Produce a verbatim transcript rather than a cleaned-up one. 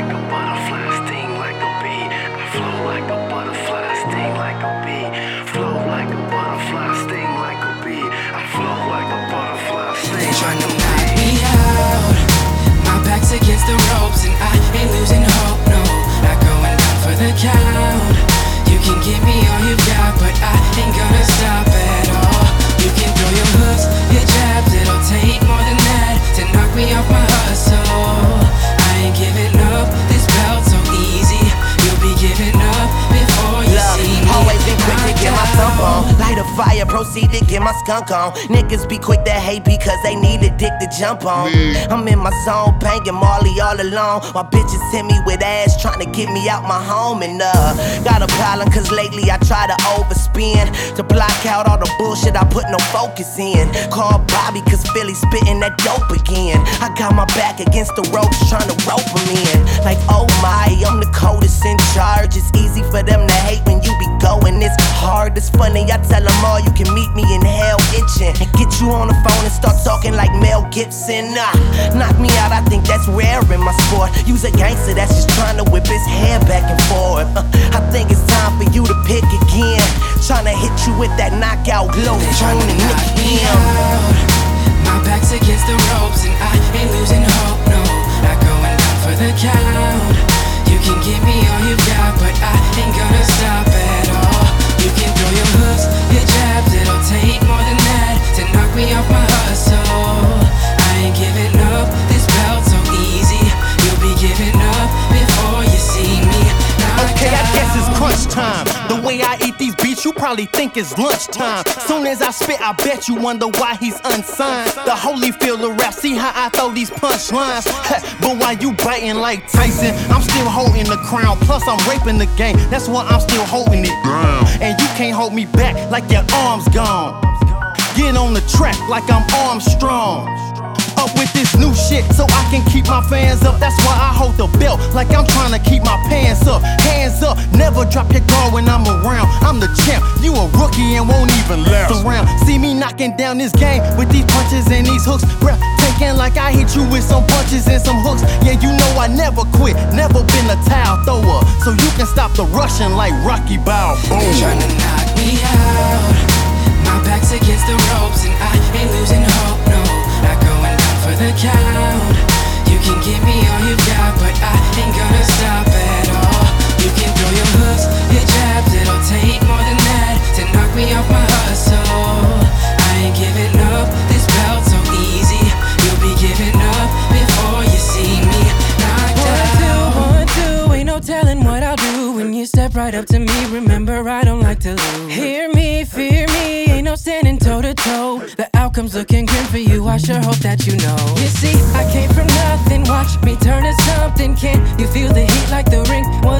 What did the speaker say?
like a butterfly, sting like a bee. I flow like a butterfly, sting like a bee. Flow like a butterfly, sting like a bee. I flow like a butterfly, sting They trying like to a knock bee. me out. My back's against the ropes and I ain't losing hope, no. Not going down for the count. You can give me all you got, but I ain't gonna stop at all. You can throw your hooks, your jabs, it'll take more than that to knock me off my hustle. I ain't giving up, this belt so easy. You'll be giving up before you Love, see me. always been quick to get my thump on. knocked out. Light a fire, proceed to get my skunk on. Niggas be quick to hate because they need a dick to jump on. I'm in my zone, banging Marley all alone, while bitches hit me with ass trying to get me out my home. And uh, got a problem cause lately I try to overspin to block out all the bullshit I put no focus in. Call Bobby cause Philly spitting that dope again. I got my back against the ropes trying to rope them in. Like oh my, I'm the coldest in charge. It's easy for them to hate when you be going this hard. It's funny, I tell them all you can meet me in hell itching and get you on the phone and start talking like Mel Gibson. Nah, knock me out, I think that's rare in my sport. Use a gangster that's just trying to whip his hair back and forth. uh, I think it's time for you to pick again. Trying to hit you with that knockout glow, Trying tone to and knock Nicky me M. out. My back's against the ropes and I ain't losing hope, no. Not going down for the count. You can give me all you got, but I ain't gonna stop at all. You can throw your hooks, your jabs, it'll take more than that to knock me off my hustle. I ain't giving up, this belt so easy. You'll be giving up before you see me knocked Okay, I guess it's out. crunch time. The way I eat these beats, you probably think it's lunchtime. Soon as I spit, I bet you wonder why he's unsigned. The Holyfield of rap, see how I throw these punchlines. But while you biting like Tyson, I'm still holding the crown. Plus, I'm raping the game, that's why I'm still holding it down. And you can't hold me back like your arm's gone. Get on the track like I'm Armstrong. Up with this new shit so I can keep my fans up. That's why I hold the belt like I'm trying to keep my pants up. Hands up, never drop your guard when I'm around. I'm the champ, you a rookie and won't even last around. See me knocking down this game with these punches and these hooks. Breathtaking like I hit you with some punches and some hooks. Yeah, you know I never quit, never been a towel thrower. So you can stop the rushing like Rocky Balboa. They trying to knock me out. My back's against the ropes and I ain't losing hope, no. Not going down for the count. You can give me all you got, but I ain't gonna stop at all. You can throw your hooks, your jabs, it'll take more than that to knock me off my hustle. I ain't giving up, this belt so easy. You'll be giving up before you see me knocked out. One, two, one, two, ain't no telling what I'll do when you step right up to me. Remember, I don't like to lose. Hear me, fear me, ain't no standing toe to toe. The outcome's looking grim for you, I sure hope that you know. You see, I came from nothing, watch me turn to something. Can you feel the heat like the ring? What